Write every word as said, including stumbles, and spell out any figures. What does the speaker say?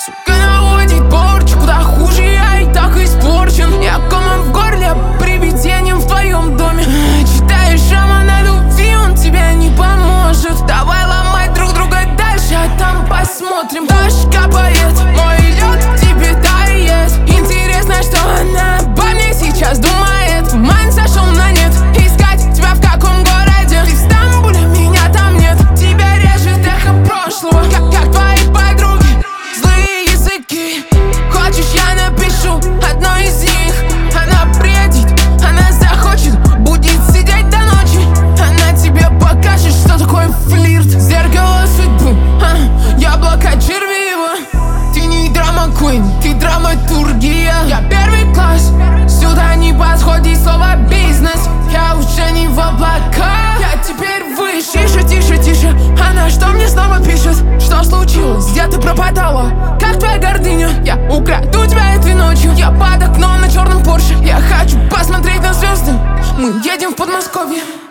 Сука наводит порчу, куда хуже я и так испорчен. Я комом в горле, привидением в твоем доме. Читаешь роман о любви, он тебе не поможет. Давай ломать друг друга дальше, а там посмотрим. Дождь капает, мой лед тебе тает. Интересно, что она обо мне сейчас думает. Майн сошел на нет, искать тебя в каком городе? Ты в Стамбуле, меня там нет. Тебя режет эхо прошлого, как, как твои подруги. Злые языки, хочешь я напишу одной из них. Она бредит, она захочет, будет сидеть до ночи. Она тебе покажет, что такое флирт. Зеркало судьбы, а, яблоко червива. Ты не драма-квин, ты драматургия. Я первый класс, сюда не подходит слово бизнес. Я уже не в облаках, я теперь выше. Тише, тише, тише, она что мне снова пишет? Что случилось, где ты пропадала? Как твоя гордыня? Я украду тебя этой ночью. Я под окном на черном Порше. Я хочу посмотреть на звезды. Мы едем в Подмосковье.